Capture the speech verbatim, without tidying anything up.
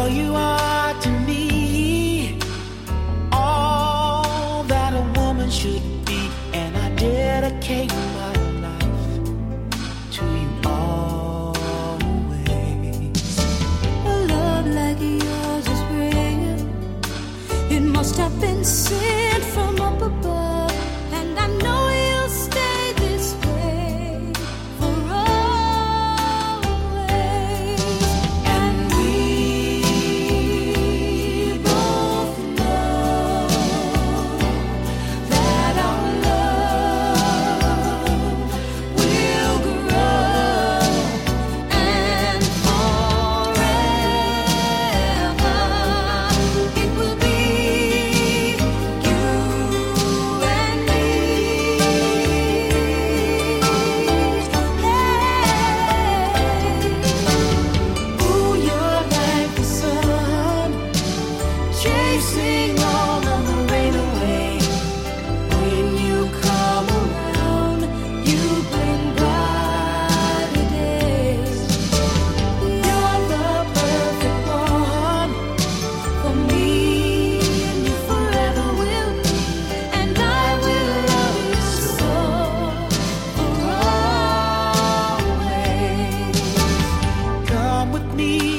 you are to me all that a woman should be, and I dedicate my life to you always. A love like yours is rare. It must have been sent from up above, and I know you'll stay this way for always. And we both know that our love will grow, and forever it will be you and me. Ooh, you're like the sun, chasing all of the rain away. When you come around, you bring brighter days. You're the perfect one For me, and you forever will be, and I will love you so for always. Come with me